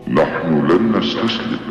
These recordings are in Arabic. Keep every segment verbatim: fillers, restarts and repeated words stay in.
نحن لن نستسلم،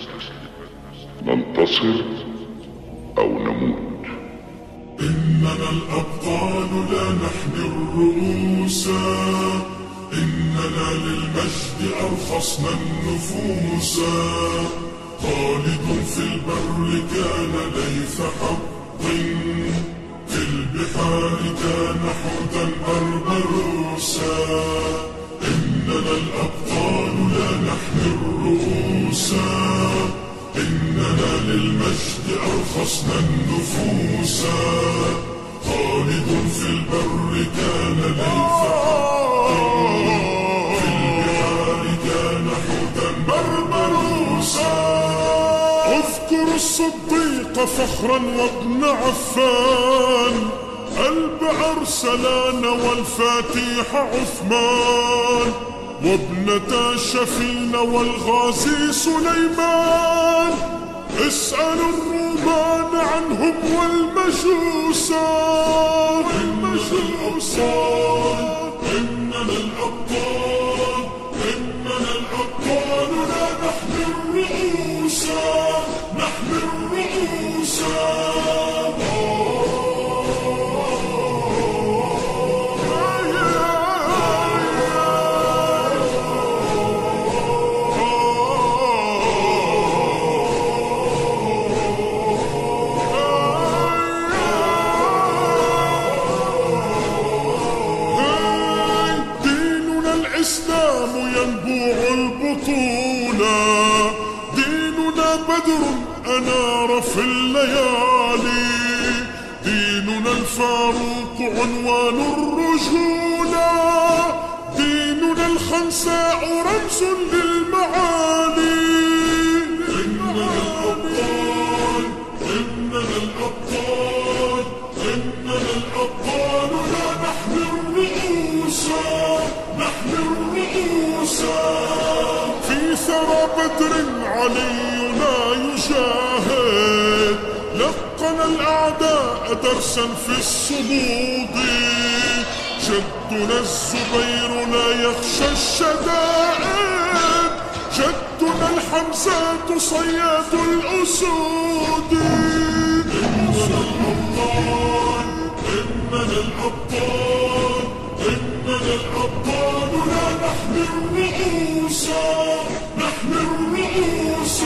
ننتصر أو نموت. إننا الأبطال لا نحمي الرؤوس، إننا للمجد أرخصنا النفوس. خالد في البر كان ليث حق، في البحار كان حوتا بربروسا. إننا الأبطال لا نحمي الرؤوس، إننا للمجد أرخصنا النفوس. خالد في البر كان ليث حق، في البحار كان حوتا بربروسا. اذكر الصديق فخرا وابن عفان، قلب أرسلان والفاتح عثمان، وابنتا شفين والغازي سليمان. اسألوا الرومان عنهم والمجوسا. إننا الأبطال، إننا الأبطال لا نحمي الرؤوس، نحمي الرؤوس. الإسلام ينبوع البطولة، ديننا بدر أنار في الليالي، ديننا الفاروق عنوان الرجولة، ديننا الخنساء رمز للمعالي. إننا الأبطال، إننا الأبطال، إننا الأبطال لا نحمي الرؤوس، نحمي الرؤوس. في ثرى بدر علينا يجاهد، لقن الأعداء درسا في الصمود. جدنا الزبير لا يخشى الشدائد، جدنا الحمزة صياد الأسود. إننا الأبطال، إننا الأبطال، إننا الأبطال لا نحمي الرؤوس، نحمي الرؤوس.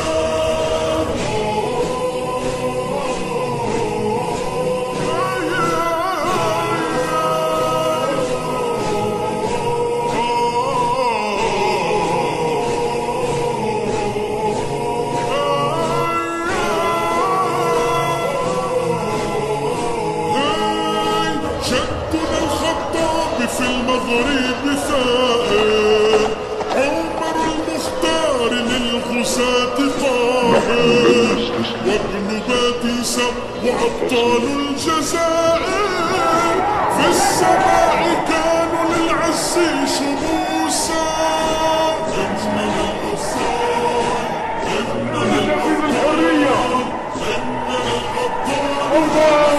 جدنا الخطاب في المغرب ثائر، عمر المختار للغزاة طاهر، وابن باديسة وأبطال الجزائر، في السماء كانوا للعز شموسا. إننا الأبطال، إننا الأبطال، إننا الأبطال.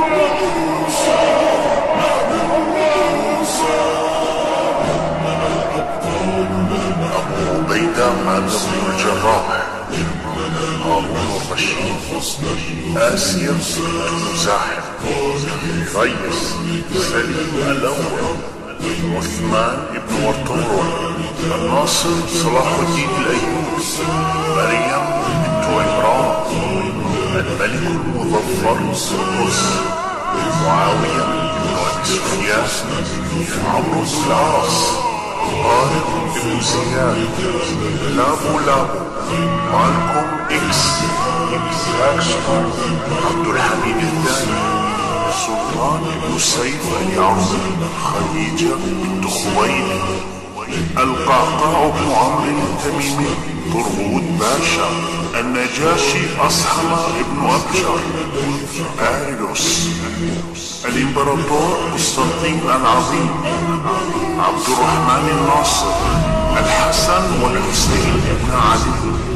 عبيدة بن الجراح، هارون الرشيد، آسيا بن زاحف، ريس سليم الأول، عثمان بن ورطورون، الناصر صلاح الدين الأيوبي، مريم بنت عمران، الملك المظفر قطز، معاوية بن أبي سفيان، عمرو بن العاص، طارق بن زياد، لابو لابو، مالكوم إكس، جاكسون، عبد الحميد الثاني، سلطان بن سيف اليعظم، خديجة بنت خويلد، القعقاع بن عمرو التميمي، طرغوت باشا، النجاشي أصحم بن أبجر، باريوس، الإمبراطور قسطنطين العظيم، عبد الرحمن الناصر، الحسن والحسين بن علي،